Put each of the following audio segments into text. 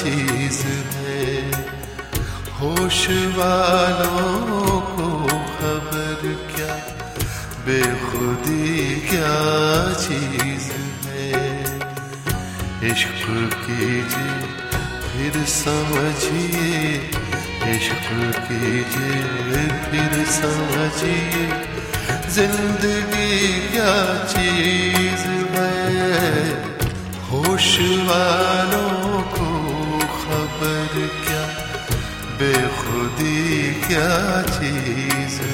चीज है। होश वालों को खबर क्या, बेखुदी क्या चीज है। इश्क कीजिए फिर समझिए, इश्क कीजिए फिर समझिए, जिंदगी क्या चीज है। होश वालों को खबर क्या, बेखुदी क्या चीज है।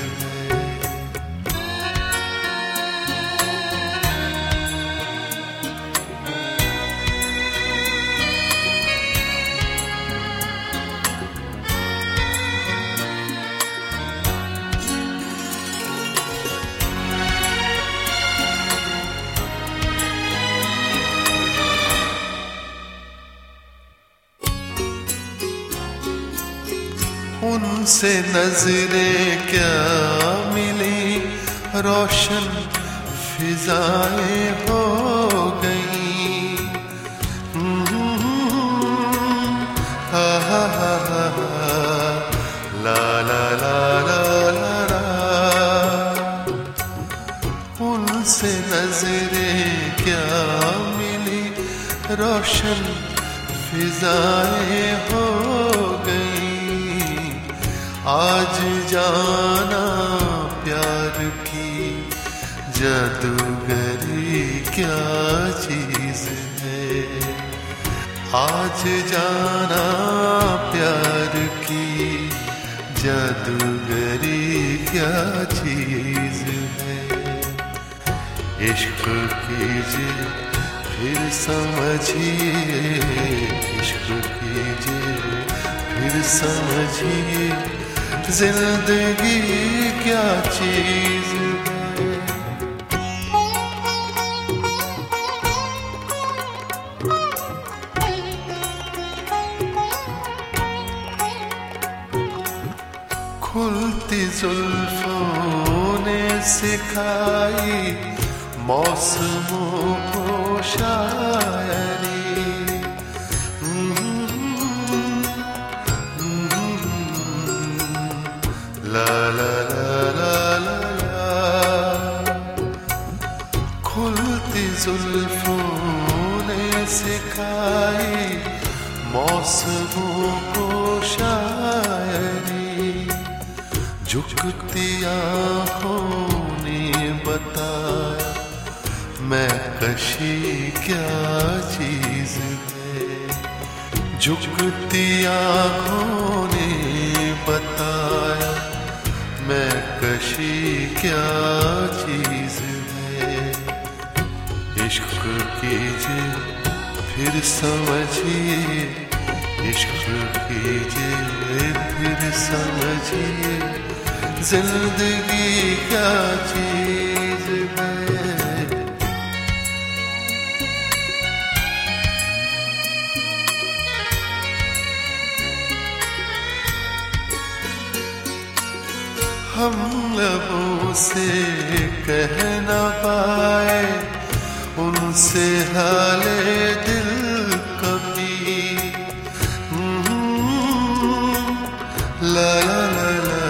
उनसे नजरें क्या मिली, रोशन फिजाएं हो गई। हा ला ला ला ला ला ला। उनसे नजरें क्या मिली, रोशन फिजाएं हो गई। आज जाना प्यार की जादूगरी क्या चीज है। आज जाना प्यार की जादूगरी क्या चीज है। इश्क कीजिए फिर समझिए, इश्क कीजिए फिर समझिए, जिंदगी क्या चीज है। खुलती जुल्फों ने सिखाई मौसमों को शायरी। ला ला ला ला ला ला। खुलती जुल्फों ने सिखाई मौसमों को शायरी। झुकती आँखों ने बताया मैं कशी क्या चीज है। झुकती आँखों ने बताया मैं कशी क्या चीज है। इश्क कीजिए फिर समझिए, इश्क कीजिए फिर समझिए, जिंदगी क्या चीज है। हम लबों से कह न पाए उनसे हाले दिल कभी। ला ला ला ला।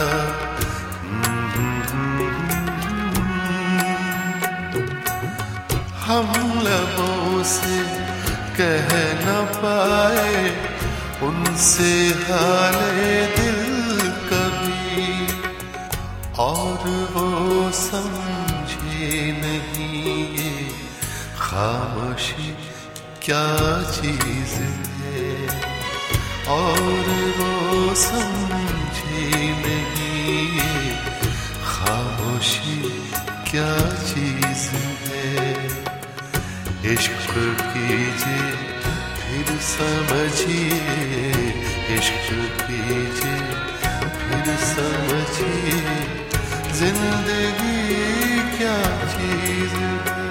हम लबों से कह न पाए उनसे हाले दिल कभी। और वो समझे नहीं ये खामोशी क्या चीज है। और वो समझे नहीं ये खामोशी क्या चीज है। इश्क कीजिए फिर समझिए, इश्क कीजिए फिर समझिए, जिंदगी क्या चीज है।